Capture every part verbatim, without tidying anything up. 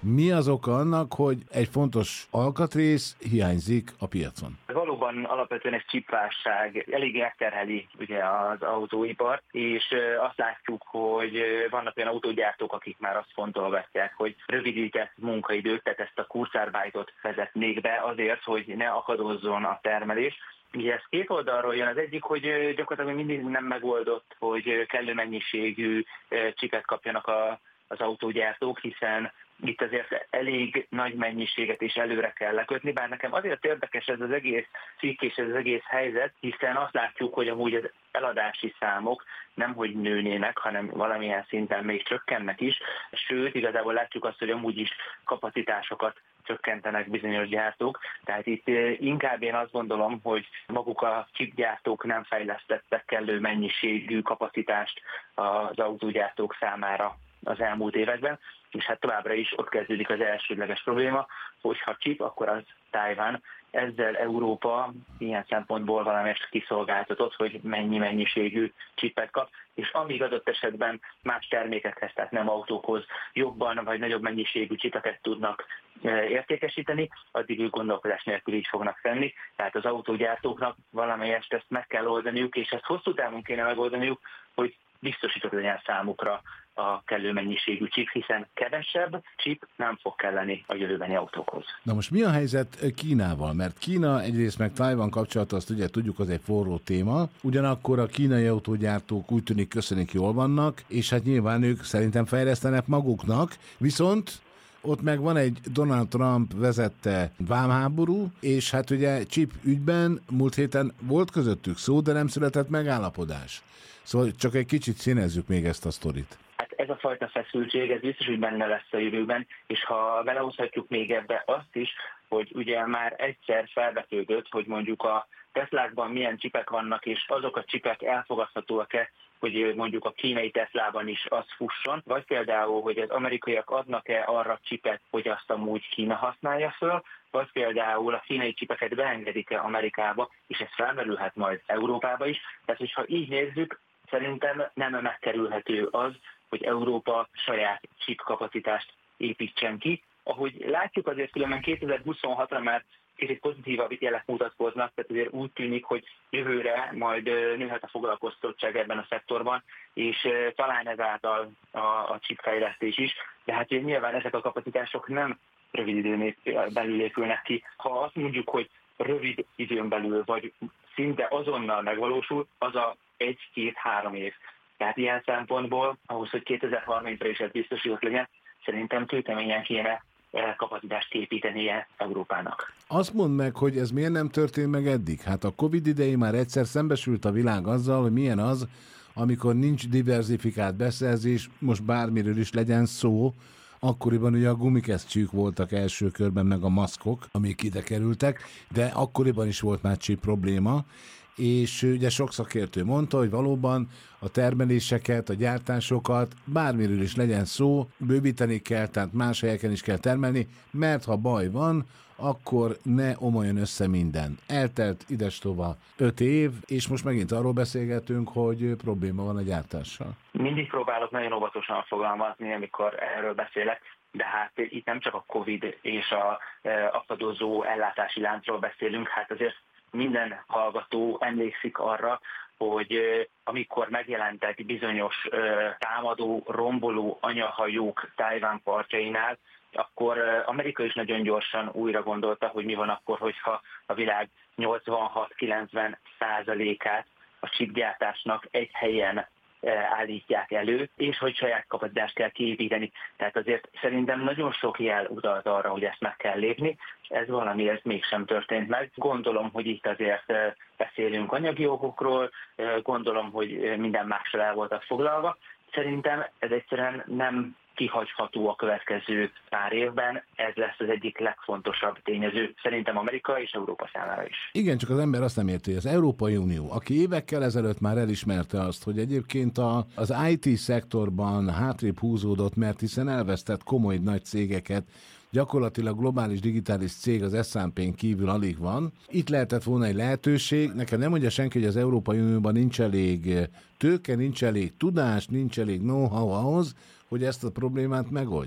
Mi az oka annak, hogy egy fontos alkatrész hiányzik a piacon? Valóban alapvetően egy csipválság elég megterheli ugye az autóipart, és azt látjuk, hogy vannak olyan autógyártók, akik már azt fontolgatják, hogy rövidített munkaidőt, tehát ezt a kurzarbeitot vezetnék be azért, hogy ne akadozzon a termelés. Ugye ez két oldalról jön. Az egyik, hogy gyakorlatilag mindig nem megoldott, hogy kellő mennyiségű csipet kapjanak a, az autógyártók, hiszen itt azért elég nagy mennyiséget is előre kell lekötni, bár nekem azért érdekes ez az egész cikk és ez az egész helyzet, hiszen azt látjuk, hogy amúgy az eladási számok nemhogy nőnének, hanem valamilyen szinten még csökkennek is, sőt, igazából látjuk azt, hogy amúgy is kapacitásokat csökkentenek bizonyos gyártók, tehát itt inkább én azt gondolom, hogy maguk a chipgyártók nem fejlesztettek kellő mennyiségű kapacitást az autógyártók számára az elmúlt években, és hát továbbra is ott kezdődik az elsődleges probléma, hogyha chip, akkor az Tajvan. Ezzel Európa ilyen szempontból valamelyest kiszolgáltatott, hogy mennyi mennyiségű chipet kap, és amíg adott esetben más termékekhez, tehát nem autókhoz jobban vagy nagyobb mennyiségű chipeket tudnak értékesíteni, addig ők gondolkodás nélkül így fognak tenni. Tehát az autógyártóknak valamelyest ezt meg kell oldaniuk, és ezt hosszú távon kéne megoldaniuk, hogy biztosított legyen számukra a kellő mennyiségű chip, hiszen kevesebb chip nem fog kelleni a jövőbeni autókhoz. Na most mi a helyzet Kínával? Mert Kína egyrészt meg Tajvan kapcsolata, azt ugye tudjuk, az egy forró téma, ugyanakkor a kínai autógyártók úgy tűnik köszönik jól vannak, és hát nyilván ők szerintem fejlesztenek maguknak, viszont ott meg van egy Donald Trump vezette vámháború, és hát ugye chip ügyben múlt héten volt közöttük szó, de nem született megállapodás. Szóval csak egy kicsit színezzük még ezt a sztorit. Hát ez a fajta feszültség, ez biztos, hogy benne lesz a jövőben, és ha belehozhatjuk még ebbe azt is, hogy ugye már egyszer felvetődött, hogy mondjuk a Teslákban milyen csipek vannak, és azok a csipek elfogadhatóak-e, hogy mondjuk a kínai Teslában is az fusson, vagy például, hogy az amerikaiak adnak-e arra csipet, hogy azt amúgy Kína használja föl, vagy például a kínai csipeket beengedik-e Amerikába, és ez felmerülhet majd Európába is. Tehát, hogyha így nézzük, szerintem nem megkerülhető az, hogy Európa saját chip kapacitást építsen ki. Ahogy látjuk, azért különben kétezer-huszonhatra már kicsit pozitívabb jelek mutatkoznak, tehát azért úgy tűnik, hogy jövőre majd nőhet a foglalkoztatottság ebben a szektorban, és talán ezáltal a, a chipfejlesztés is, de hát nyilván ezek a kapacitások nem rövid időn belül épülnek ki. Ha azt mondjuk, hogy rövid időn belül, vagy szinte azonnal megvalósul, az a egy-két-három év. Tehát ilyen szempontból, ahhoz, hogy kétezer-harmincra is ez biztosított legyen, szerintem kőkeményen kéne kapacitást képítenie Európának. Azt mondd meg, hogy ez miért nem történt meg eddig? Hát a Covid idején már egyszer szembesült a világ azzal, hogy milyen az, amikor nincs diverzifikált beszerzés, most bármiről is legyen szó. Akkoriban ugye a gumikesztyűk voltak első körben, meg a maszkok, amik ide kerültek, de akkoriban is volt már chip probléma, és ugye sok szakértő mondta, hogy valóban a termeléseket, a gyártásokat, bármiről is legyen szó, bővíteni kell, tehát más helyeken is kell termelni, mert ha baj van, akkor ne omoljon össze minden. Eltelt idestova öt év, és most megint arról beszélgetünk, hogy probléma van a gyártással. Mindig próbálok nagyon óvatosan fogalmazni, amikor erről beszélek, de hát itt nem csak a Covid és a akadozó ellátási láncról beszélünk, hát azért minden hallgató emlékszik arra, hogy amikor megjelentek bizonyos támadó, romboló anyahajók Tajvan partjainál, akkor Amerika is nagyon gyorsan újra gondolta, hogy mi van akkor, hogyha a világ nyolcvanhat-kilencven százalékát a chipgyártásnak egy helyen állítják elő, és hogy saját kapacitást kell kiépíteni. Tehát azért szerintem nagyon sok jel utalt arra, hogy ezt meg kell lépni, és ez valami, ez mégsem történt meg. Gondolom, hogy itt azért beszélünk anyagi okokról, gondolom, hogy minden mással el voltak foglalva. Szerintem ez egyszerűen nem kihagyható a következő pár évben, ez lesz az egyik legfontosabb tényező, szerintem Amerika és Európa számára is. Igen, csak az ember azt nem érti, hogy az Európai Unió, aki évekkel ezelőtt már elismerte azt, hogy egyébként a, az i té szektorban hátrébb húzódott, mert hiszen elvesztett komoly nagy cégeket, gyakorlatilag globális digitális cég az es and pén kívül alig van. Itt lehetett volna egy lehetőség, nekem nem mondja senki, hogy az Európai Unióban nincs elég tőke, nincs elég tudás, nincs elég know-how ahhoz, hogy ezt a problémát megoldják.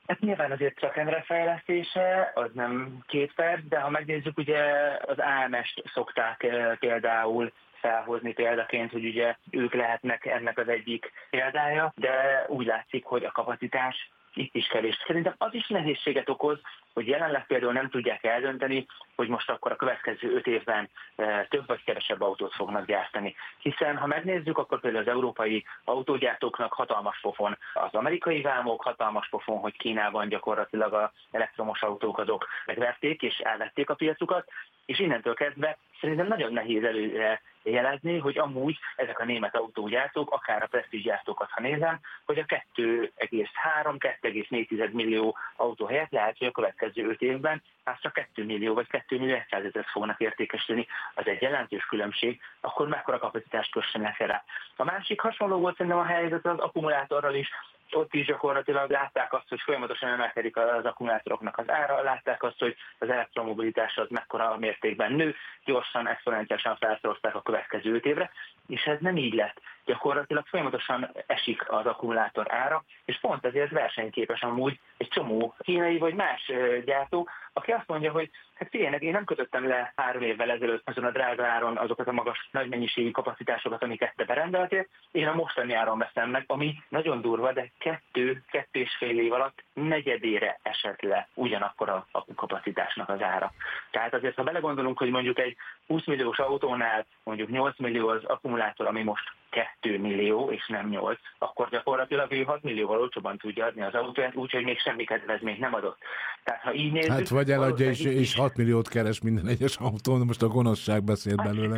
Hát nyilván azért szakember fejlesztése, az nem két perc, de ha megnézzük, ugye az á em est szokták például felhozni példaként, hogy ugye ők lehetnek ennek az egyik példája, de úgy látszik, hogy a kapacitás itt is kevés. Szerintem az is nehézséget okoz, hogy jelenleg például nem tudják eldönteni, hogy most akkor a következő öt évben több vagy kevesebb autót fognak gyártani. Hiszen ha megnézzük, akkor például az európai autógyártóknak hatalmas pofon. Az amerikai vámok hatalmas pofon, hogy Kínában gyakorlatilag az elektromos autók azok megverték és elvették a piacukat, és innentől kezdve szerintem nagyon nehéz előre jelezni, hogy amúgy ezek a német autógyártók, akár a presztízsgyártókat, ha nézem, hogy a kettő egész három - kettő egész négy millió autó helyett lehet, hogy a következő öt évben már csak két millió vagy két millió százezret fognak értékesíteni, az egy jelentős különbség, akkor mekkora kapacitást kössenek rá. A másik hasonló volt szerintem a helyzet az akkumulátorral is, ott is gyakorlatilag látták azt, hogy folyamatosan emelkedik az akkumulátoroknak az ára, látták azt, hogy az elektromobilitás az mekkora mértékben nő, gyorsan, exponenciálisan felszorozták a következő öt évre, és ez nem így lett. Gyakorlatilag folyamatosan esik az akkumulátor ára, és pont ezért versenyképes amúgy egy csomó kínai vagy más gyártó, aki azt mondja, hogy hát figyeljenek, én nem kötöttem le három évvel ezelőtt azon a drága áron azokat a magas nagy mennyiségű kapacitásokat, amiket te berendeltél, én a mostani áron veszem meg, ami nagyon durva, de kettő, kettő és fél év alatt negyedére esett le ugyanakkor a, a kapacitásnak az ára. Tehát azért, ha belegondolunk, hogy mondjuk egy húsz milliós autónál mondjuk nyolc millió az akkumulátor, ami most két millió és nem nyolc, akkor gyakorlatilag ő hat millióval olcsóban tudja adni az autóját, úgyhogy még semmi kedvezményt nem adott. Tehát ha így nézzük... Hát vagy eladja és, és hat milliót keres minden egyes autón, most a gonoszság beszél belőlem.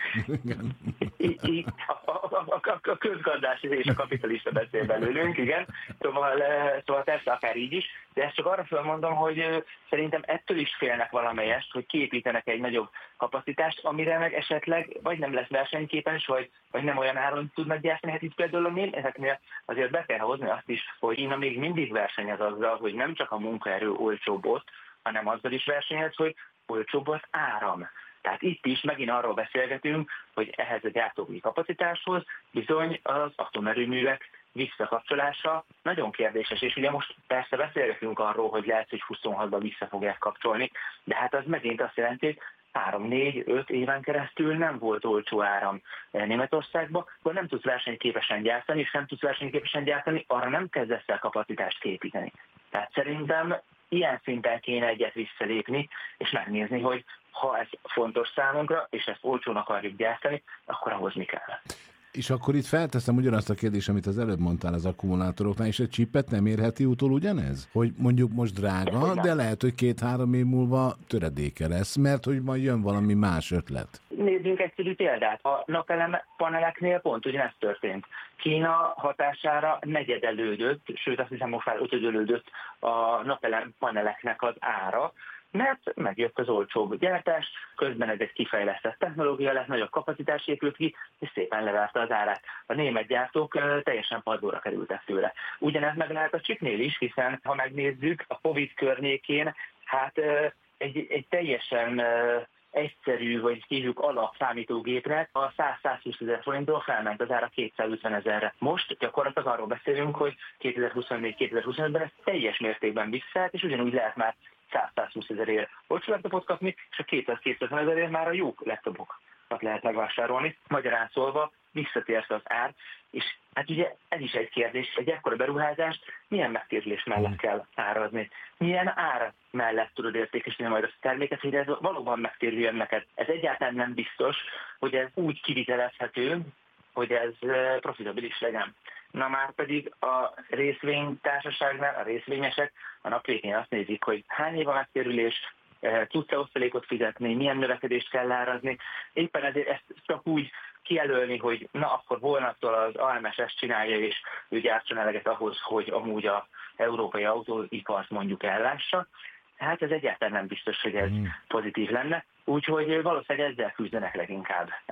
A, a, a, a közgazdás és a kapitalista beszél belőlünk, igen. Szóval, szóval persze akár így is, de ezt csak arra felmondom, hogy szerintem ettől is félnek valamelyest, hogy kiépítenek egy nagyobb kapacitást, amire meg esetleg vagy nem lesz versenyképes, vagy, vagy nem olyan áron tudnak gyártani. Hát itt például a németeknél azért be kell hozni azt is, hogy Kína még mindig versenyez azzal, hogy nem csak a munkaerő olcsóbb ott, hanem azzal is versenyez, hogy olcsóbb az áram. Tehát itt is megint arról beszélgetünk, hogy ehhez a gyártói kapacitáshoz bizony az atomerőművek visszakapcsolása nagyon kérdéses, és ugye most persze beszélgetünk arról, hogy lehet, hogy huszonhatban vissza fogják kapcsolni, de hát az megint azt jelenti, hogy három, négy, öt éven keresztül nem volt olcsó áram Németországban, akkor nem tudsz versenyképesen gyártani, és nem tudsz versenyképesen gyártani, arra nem kezdesz el kapacitást képíteni. Tehát szerintem ilyen szinten kéne egyet visszalépni, és megnézni, hogy ha ez fontos számunkra, és ezt olcsón akarjuk gyártani, akkor ahhoz mi kell. És akkor itt felteszem ugyanazt a kérdést, amit az előbb mondtál az akkumulátoroknál, és egy csipet nem érheti utol ugyanez? Hogy mondjuk most drága, de lehet, hogy két-három év múlva töredéke lesz, mert hogy majd jön valami más ötlet. Nézzünk egyszerű példát. A napelem paneleknél pont ugyanezt történt. Kína hatására negyedelődött, sőt azt hiszem most már ötödölődött a napelem paneleknek az ára, mert megjött az olcsóbb gyártás, közben ez egy kifejlesztett technológia lett, nagyobb kapacitás épült ki, és szépen leverte az árát. A német gyártók teljesen padlóra kerültek tőle. Ugyanez meg lehet a chipnél is, hiszen ha megnézzük, a Covid környékén, hát egy, egy teljesen egyszerű, vagy hívjuk alapszámítógépre a száz-százhúsz ezer forintból felment az ára kétszázötven ezerre. Most gyakorlatilag arról beszélünk, hogy kétezer-huszonnégy kétezer-huszonötben ez teljes mértékben visszaállt, és ugyanúgy lehet már száz-százhúsz ezerért olcsó laptopot kapni, és a kétszáz-kétszázötven ezerért már a jó laptopokat lehet megvásárolni. Magyarán szólva visszatért az ár, és hát ugye ez is egy kérdés, egy ekkora beruházást milyen megtérülés mellett kell árazni. Milyen ár mellett tudod értékesíteni majd azt a terméket, hogy ez valóban megtérüljön neked. Ez egyáltalán nem biztos, hogy ez úgy kivitelezhető, hogy ez profitabilis legyen. Na már pedig a részvénytársaságnál, a részvényesek a nap végén azt nézik, hogy hány év a megtérülés, tudsz-e osztalékot fizetni, milyen növekedést kell árazni. Éppen ezért ezt csak úgy kijelölni, hogy na akkor holnaptól az á em es ezt csinálja, és ő gyártson eleget ahhoz, hogy amúgy az európai autóipart mondjuk ellássa. Hát ez egyáltalán nem biztos, hogy ez pozitív lenne. Úgyhogy valószínűleg ezzel küzdenek leginkább.